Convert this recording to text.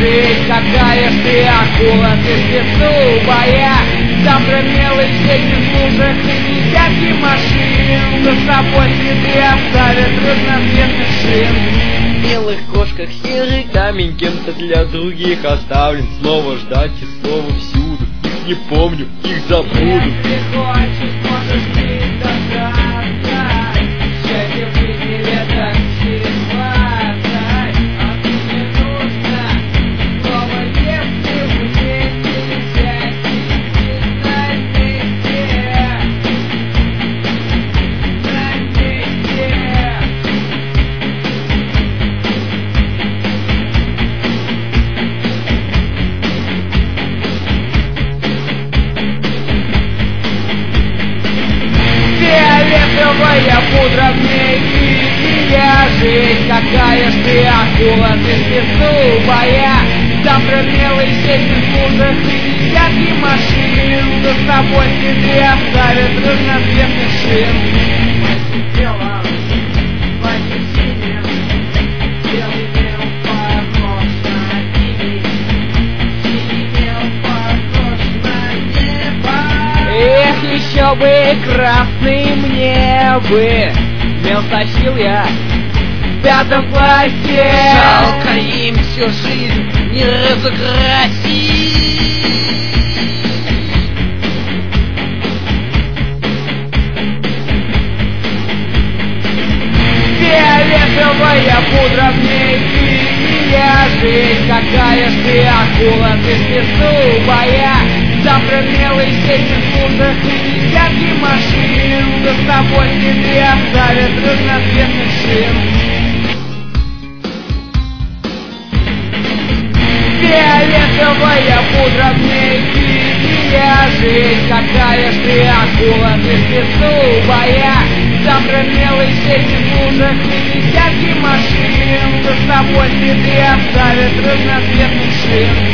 жизнь, какая ж ты акула, ты свистубая. Завтра мелочь светит в лужах и десятки машин, за собой следы оставят разноцветных шин. В белых кошках серый камень кем-то для других оставлен. Снова ждать и снова всюду. Их не помню, их забуду. Если хочешь, можешь ты дождаться. Счастье в жизни летом через 20. А мне не нужно снова, если мне нельзя сидеть на месте. На месте. Фиолетовая пудра в ней дикая жизнь, какая ж ты акула, ты свистубая. Завтра белый светит в лужах и десятки машин, за собой следы оставят разноцветных шин. Белым, платье синим, белый мел похож на киви, синий мел похож на небо. Эх, еще бы красный мне бы, мел тащил я в 5 классе. Жалко им всю жизнь не разукрасить. Фиолетовая пудра в ней дикая жизнь, какая ж ты акула, ты свистубая. Завтра белый светит в лужах и десятки машин, за собой следы оставят разноцветных шин. Фиолетовая пудра в ней дикая жизнь, какая ж ты акула, ты свистубая. Завтра белый светит в лужах и десятки машин, за собой следы оставят разноцветных шин.